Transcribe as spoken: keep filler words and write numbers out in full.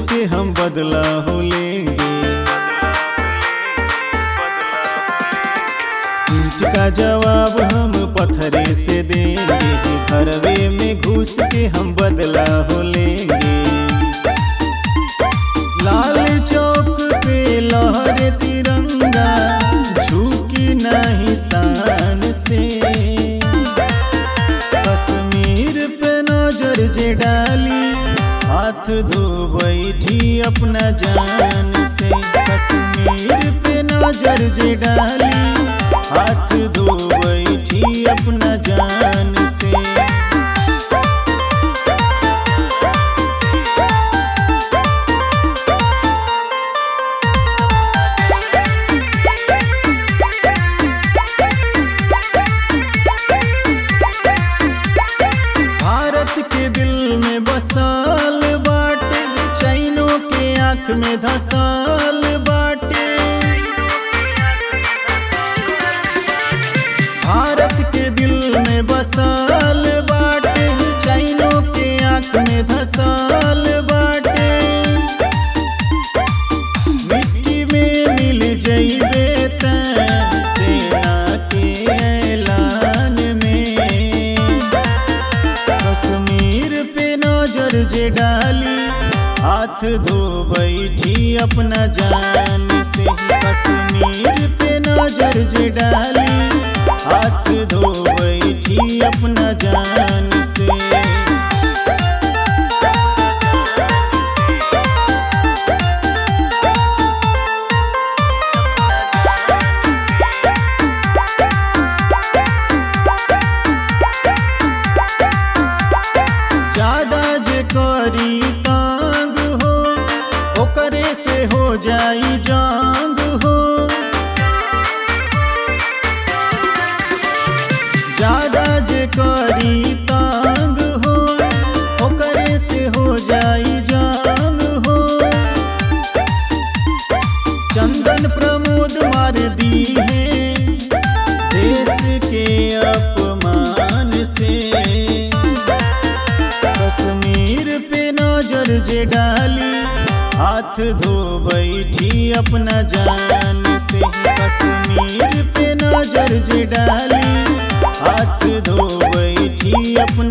के हम बदला हो लेंगे। ईंट का जवाब हम पत्थरे से देंगे, घरवे में घुस के हम बदला हो लेंगे। लाल चौक पे लहरे तिरंगा, झुकी नहीं शान से। कश्मीर पे नजर जे डाली, हाथ धो बैठी अपना जान से। कश्मीर पे नजर जे डाली, हाथ धो बैठी अपना जान से। भारत के दिल में बसाल बाटे, चैनों के आँख में धसाल बाटे। भारत के दिल में बसाल बाटे, चैनों के आँख में धसाल बाटे। मिट्टी में मिल जइबे तैं सेना के ऐलान में। कश्मीर पे नजर जे डाली, हाथ धो बैठी अपना जान से। कश्मीर पे नजर जे डाली, हाथ धो बैठी अपना जान से। ज्यादा जे करी तांग हो, ओकरे से हो जाई जांग हो। ज्यादा जे करी तांग हो, ओकरे से हो जाई जांग हो। चंदन प्रमोद मार दी है देश के अपमान से। कश्मीर पे नजर जे डाली, हाथ धो बैठी अपना जान से। कश्मीर पे नजर जे डाली, हाथ धो बैठी अपना